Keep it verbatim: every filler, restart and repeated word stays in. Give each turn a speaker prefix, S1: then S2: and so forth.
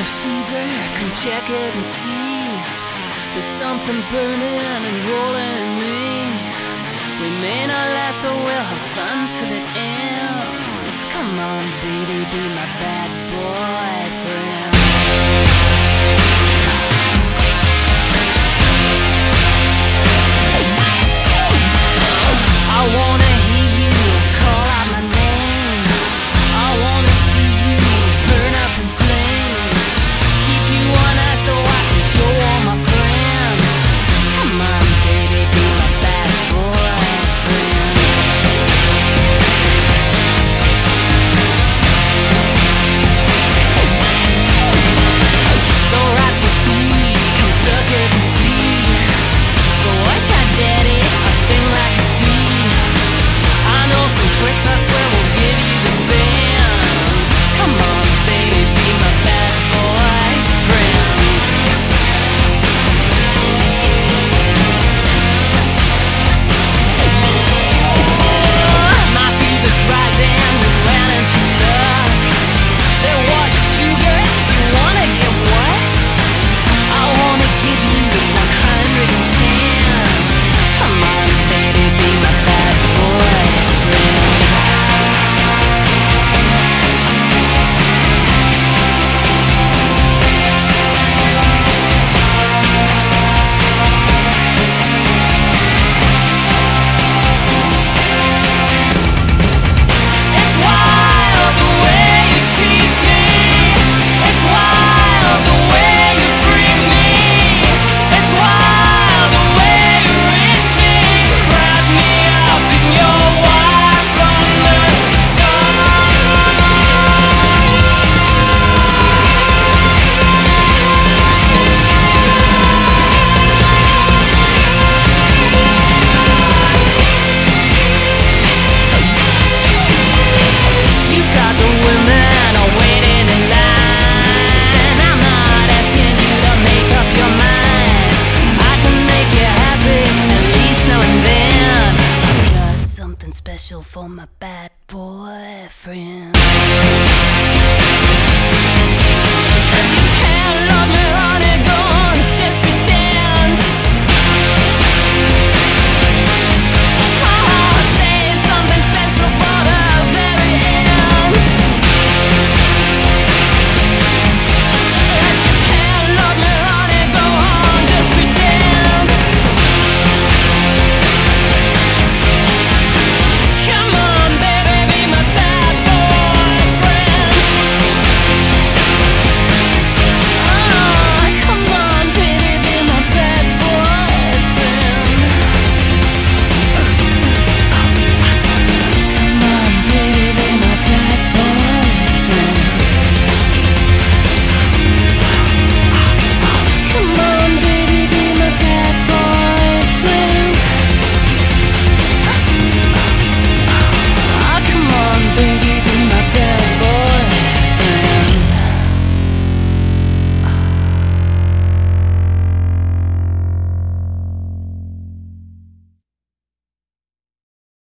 S1: a fever, come check it and see. There's something burning and rolling in me. We may not last, but we'll have fun till it ends. Come on, baby, be my bad boyfriend. I wanna hear you call out my name. I wanna see you burn up in flames. Keep you on ice so I can show all my friends. Come on, baby, be my bad boyfriend. So right so sweet, come suck it and see. But wash out, daddy, I sting like a bee. I know some tricks, I swear will give you the bands. Come on, baby, be my bad boyfriend. My fever's rising, we ran into luck. Say what, sugar, you wanna get what? I wanna give you one hundred ten. Come on, baby, be my bad boyfriend. It's wild the way you tease me. It's wild the way you freak me. It's wild the way you reach me. Wrap me up in your wire from the start. You've got the women all waiting in line. I'm not asking you to make up your mind. I can make you happy, at least now and then. I've got something special for my bad boyfriend.